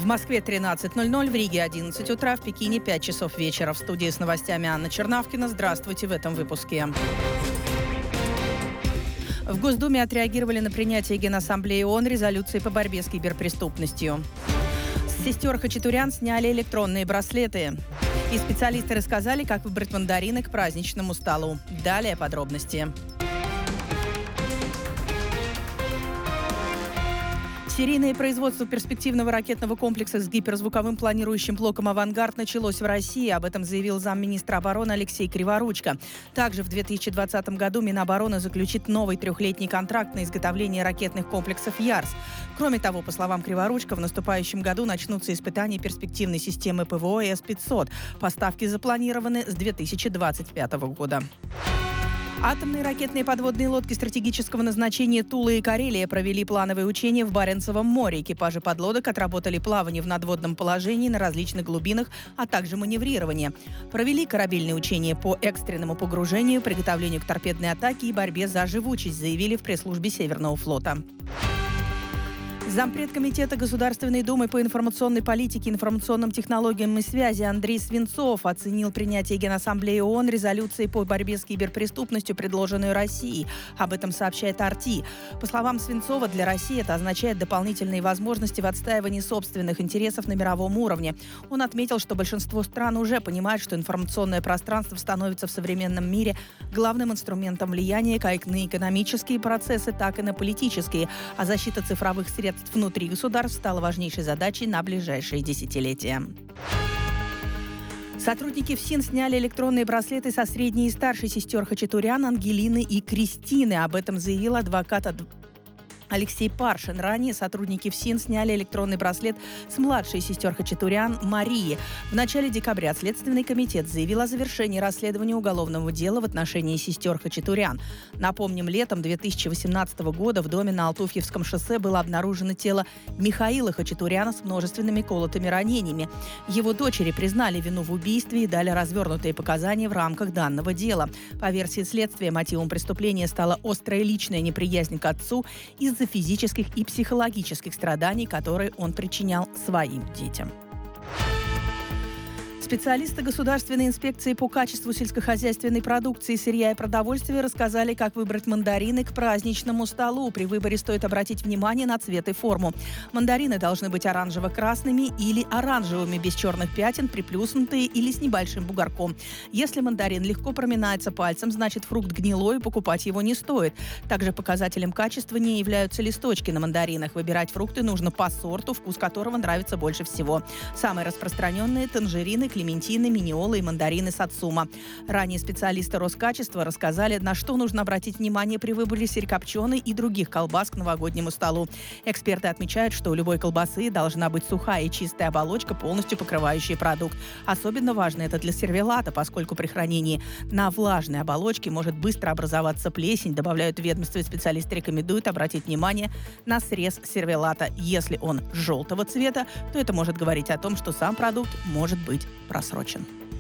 В Москве 13:00, в Риге 11 утра, в Пекине 5 часов вечера. В студии с новостями Анна Чернавкина. Здравствуйте в этом выпуске. В Госдуме отреагировали на принятие Генассамблеи ООН резолюции по борьбе с киберпреступностью. С сестер хачатурян сняли электронные браслеты. И специалисты рассказали, как выбрать мандарины к праздничному столу. Далее подробности. Серийное производство перспективного ракетного комплекса с гиперзвуковым планирующим блоком «Авангард» началось в России. Об этом заявил замминистра обороны Алексей Криворучко. Также в 2020 году Минобороны заключит новый 3-летний контракт на изготовление ракетных комплексов «Ярс». Кроме того, по словам Криворучко, в наступающем году начнутся испытания перспективной системы ПВО С-500. Поставки запланированы с 2025 года. Атомные ракетные подводные лодки стратегического назначения «Тула» и «Карелия» провели плановые учения в Баренцевом море. Экипажи подлодок отработали плавание в надводном положении на различных глубинах, а также маневрирование. Провели корабельные учения по экстренному погружению, приготовлению к торпедной атаке и борьбе за живучесть, заявили в пресс-службе Северного флота. Зампред Комитета Государственной Думы по информационной политике, информационным технологиям и связи Андрей Свинцов оценил принятие Генассамблеи ООН резолюции по борьбе с киберпреступностью, предложенную Россией. Об этом сообщает RT. По словам Свинцова, для России это означает дополнительные возможности в отстаивании собственных интересов на мировом уровне. Он отметил, что большинство стран уже понимают, что информационное пространство становится в современном мире главным инструментом влияния как на экономические процессы, так и на политические, а защита цифровых средств внутри государств стала важнейшей задачей на ближайшие десятилетия. Сотрудники ФСИН сняли электронные браслеты со средней и старшей сестер хачатурян Ангелины и Кристины. Об этом заявил адвокат Алексей Паршин. Ранее сотрудники ФСИН сняли электронный браслет с младшей сестер хачатурян Марии. В начале декабря Следственный комитет заявил о завершении расследования уголовного дела в отношении сестер хачатурян. Напомним, летом 2018 года в доме на Алтуфьевском шоссе было обнаружено тело Михаила Хачатуряна с множественными колотыми ранениями. Его дочери признали вину в убийстве и дали развернутые показания в рамках данного дела. По версии следствия, мотивом преступления стала острая личная неприязнь к отцу из-за физических и психологических страданий, которые он причинял своим детям. Специалисты Государственной инспекции по качеству сельскохозяйственной продукции, сырья и продовольствия рассказали, как выбрать мандарины к праздничному столу. При выборе стоит обратить внимание на цвет и форму. Мандарины должны быть оранжево-красными или оранжевыми, без черных пятен, приплюснутые или с небольшим бугорком. Если мандарин легко проминается пальцем, значит фрукт гнилой, и покупать его не стоит. Также показателем качества не являются листочки на мандаринах. Выбирать фрукты нужно по сорту, вкус которого нравится больше всего. Самые распространенные – танжерины, клементины, миниолы и мандарины сацума. Ранее специалисты Роскачества рассказали, на что нужно обратить внимание при выборе сырокопченой и других колбас к новогоднему столу. Эксперты отмечают, что у любой колбасы должна быть сухая и чистая оболочка, полностью покрывающая продукт. Особенно важно это для сервелата, поскольку при хранении на влажной оболочке может быстро образоваться плесень. Добавляют в ведомстве, специалисты рекомендуют обратить внимание на срез сервелата. Если он желтого цвета, то это может говорить о том, что сам продукт может быть просрочен.